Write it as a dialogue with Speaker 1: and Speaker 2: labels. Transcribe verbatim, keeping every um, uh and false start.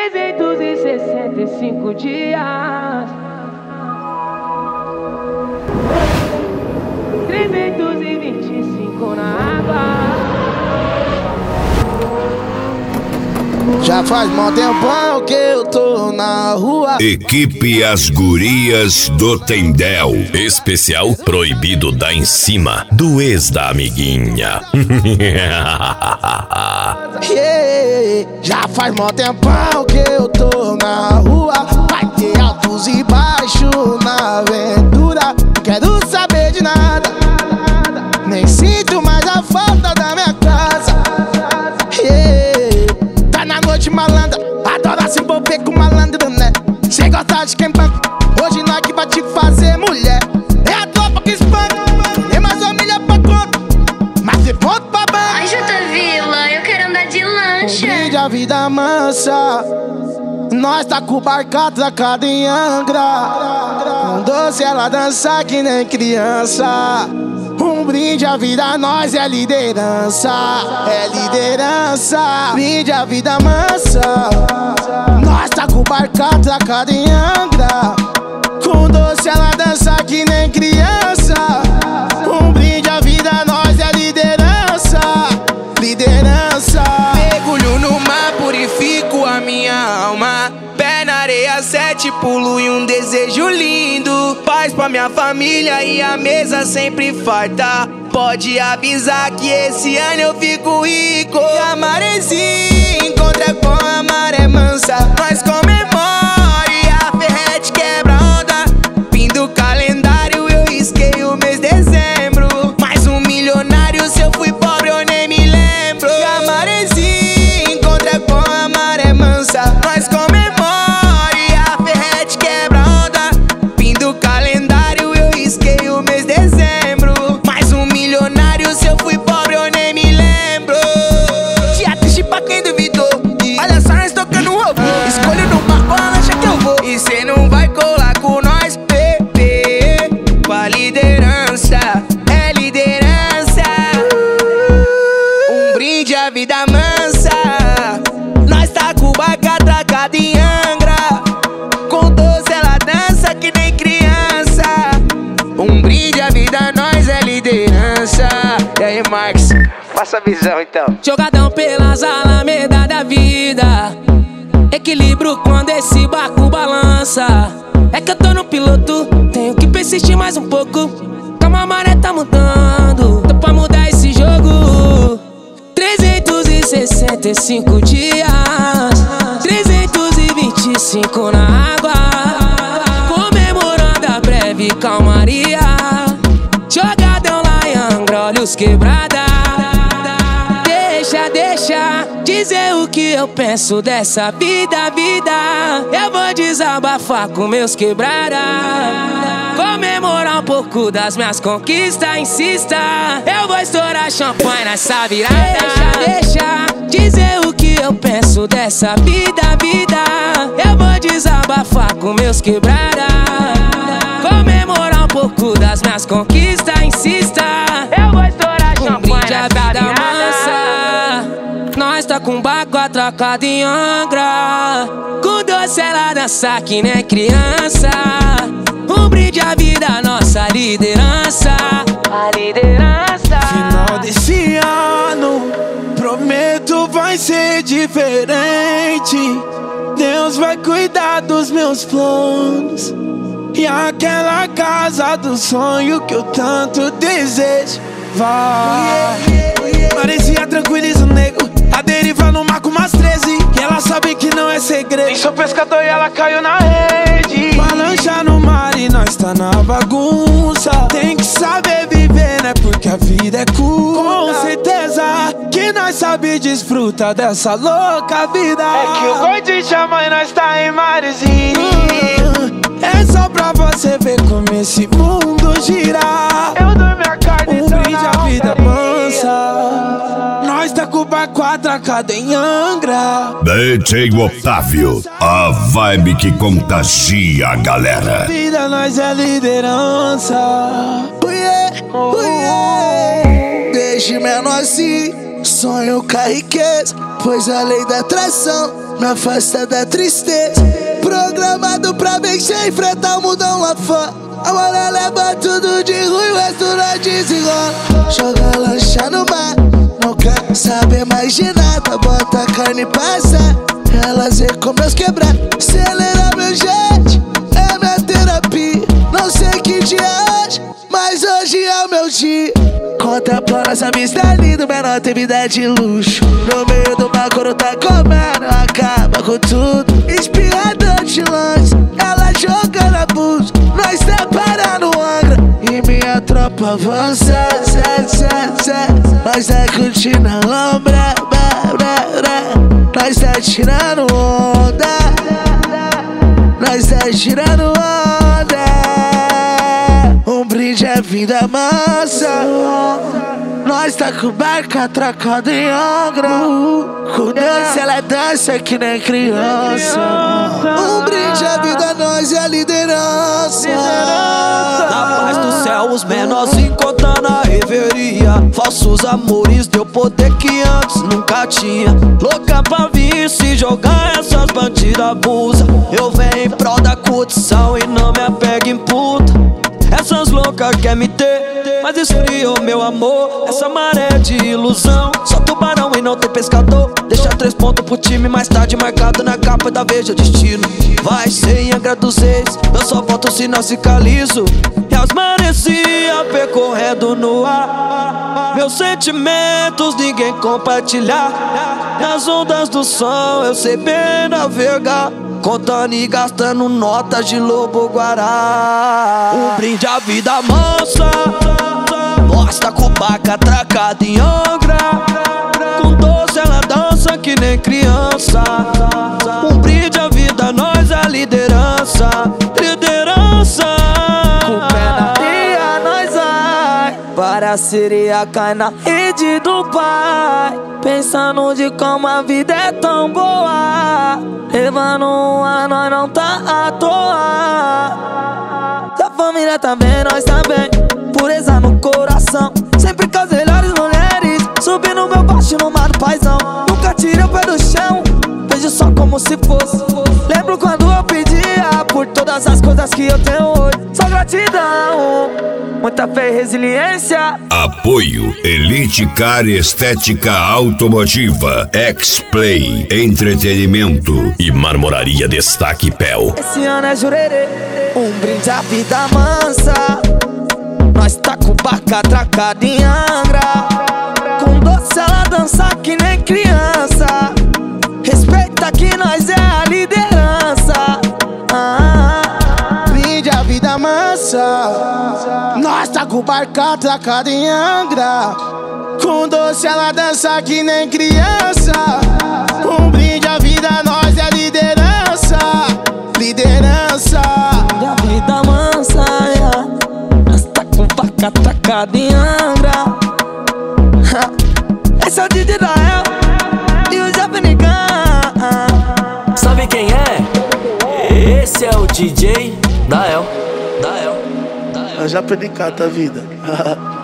Speaker 1: trezentos e sessenta e cinco dias, trezentos e vinte e cinco na água.
Speaker 2: Já faz mó tempão que eu tô na rua.
Speaker 3: Equipe As Gurias do Tendel. Especial Proibido da Em Cima, do ex da amiguinha.
Speaker 2: Yeah, já faz mó tempão que eu tô na rua. Vai ter altos e baixos na aventura. Não quero saber de nada, nem sinto mais a falta da minha casa. Yeah, tá na noite malandra, adora se envolver com malandro, né? Cê gosta de quem banca, hoje nós que vai te fazer mulher. É a tropa que espanta, tem mais família pra conta, mas se ponto pra banca.
Speaker 4: Ai, Jota Vila, eu quero andar de lancha.
Speaker 2: Um brinde a vida mansa, nós tá com o barco atracado em Angra. Com doce ela dança que nem criança. Um brinde a vida, nós é liderança, é liderança. Brinde a vida mansa, nós tá com o barco atracado em Angra. Com doce ela dança que nem criança. Um brinde a vida, nós é liderança, liderança.
Speaker 5: Mergulho no mar, purifico a minha alma. Pé na areia, sete pulo e um desejo lindo. Paz pra minha família e a mesa sempre farta. Pode avisar que esse ano eu fico rico. E a maresia encontra com a maré mansa. Nós comemora e a ferrete quebra onda. Fim do calendário eu risquei o mês de dezembro. Mais um milionário, se eu fui pobre eu nem me lembro. E a maresia encontra com a maré mansa. Nós comemora e a ferrete quebra onda. Fim do calendário eu risquei o mês de dezembro. Mais um milionário, se eu fui pobre eu nem me lembro. Dia triste pra quem duvidou. E olha só nós tocando um robô. Escolho no barco a lancha que eu vou. E cê não vai colar com nós, bebê. Com a liderança, é liderança. Um brinde à vida mansa, nós tá com o barco atracado em Angra. Com doce ela dança que nem criança. Um brinde à vida, nós é liderança. E aí, Marcos, passa a visão então.
Speaker 1: Jogadão pelas alamedas da vida, equilíbrio quando esse barco balança. É que eu tô no piloto, tenho que persistir mais um pouco. Calma, a maré tá mudando, tô pra mudar esse jogo. trezentos e sessenta e cinco dias, trezentos e vinte e cinco na água. Comemorando a breve calmaria. Jogadão lá em Angra, olhos quebrada. Deixa, deixa dizer o que eu penso dessa vida, vida. Eu vou desabafar com meus quebrada. Comemorar um pouco das minhas conquistas, insista. Eu vou estourar champanhe nessa virada. Deixa, deixa dizer o que eu penso dessa vida, vida. Eu vou desabafar com meus quebrada. Comemorar um pouco das minhas conquistas, insista. Eu vou estourar champanhe nessa virada. Nós tá com o barco atracado em Angra. Com doce ela dança que nem criança. Um brinde à vida, nossa liderança, a liderança.
Speaker 5: Final desse ano, prometo vai ser diferente. Deus vai cuidar dos meus planos. E aquela casa do sonho que eu tanto desejo vai. Parecia tranquiliza o nego, a deriva no mar com umas treze. E ela sabe que não é segredo. Eu sou pescador e ela caiu na rede. Uma lancha no mar e nós tá na bagunça. Tem que saber viver, né? Porque a vida é curta. Com certeza que nós sabe desfrutar dessa louca vida. É que o gordinho chama e nós tá em marezinho. uh, É só pra você ver como esse mundo gira. Eu dou minha carne, um brinde à vida mansa. Nós tá com o barco atracado em Angra.
Speaker 3: D J Otávio, a vibe que contagia a galera.
Speaker 5: Vida, nós é liderança.
Speaker 2: Oh, yeah, oh, yeah. Deixe menor assim, Sonho com a riqueza, pois a lei da atração me afasta da tristeza. Programado pra vencer, enfrentar o mundão lá fora. A mulher leva tudo de ruim, o resto não desenrola. Joga lancha no mar, não quer saber mais de nada. Bota a carne e passa, elas vê com meus quebrados. Acelera meu jet, é minha terapia. Não sei que dia é hoje, mas hoje é o meu dia. Contemplando essa vista linda, menor tem vida de luxo. No meio do mar, quando tá comendo, acaba com tudo. Espirrador de lanche, ela jogando abuso. Nós separando Angra e minha tropa avança, zé, zé, zé. Nós tá curtindo a lombra, blá, blá, blá. Nós tá tirando onda, nós tá tirando onda. Um brinde é vida mansa. Nós tá com barca atracada em Angra. Com dança ela dança que nem criança. Um brinde é vida, nós é a liderança.
Speaker 6: Na paz do céu os menorzinhos contando a reveria. Falsos amores deu poder que antes nunca tinha. Louca pra vir se jogar, essas bandidas abusa. Eu venho em prol da curtição e não me apego em puta. Essas loucas quer me ter, mas esfriou meu amor. Essa maré de ilusão, só tubarão e não tem pescador. Deixa três pontos pro time, mais tarde marcado na capa da Veja Destino. Vai ser em Angra dos Reis, eu só volto se não ficar liso. E as maresia percorrendo no ar. Meus sentimentos ninguém compartilhar. Nas ondas do som eu sei bem navegar. Contando e gastando notas de lobo guará. Um brinde à vida mansa. Nós tá com barca atracada em Angra. Com doce ela dança que nem criança. Um brinde à vida, nós a liderança. Liderança. Com pé na areia nós vai. Para a sereia cai na rede do pai. Pensando de como a vida é tão boa. Levando um ar, nós não tá à toa. Se a família tá bem, nós tá bem. Pureza no coração, sempre com as melhores mulheres. Subi no meu baixo no mar do paizão. Nunca tirei o pé do chão, vejo só como se fosse. Lembro quando eu pedia por todas as coisas que eu tenho hoje. Só gratidão, muita fé e resiliência.
Speaker 3: Apoio Elite Car Estética Automotiva, X-Play Entretenimento e Marmoraria Destaque Pel.
Speaker 6: Esse ano é jurerê, um brinde à vida mansa. Nós tá com barca atracada em Angra. Com doce ela dança que nem criança. Respeita que nós é a liderança. ah,
Speaker 2: Brinde a vida mansa. Nós tá com barca atracada em Angra. Com doce ela dança que nem criança. Um brinde a vida, nós é liderança. Liderança.
Speaker 6: Brinde a vida mansa, yeah. Nós tá com barca atracada em Angra. Esse é o D J Dael e o Zé Benigão.
Speaker 7: Sabe quem é? Esse é o D J Dael. Dael.
Speaker 2: Eu já perdi cata a vida.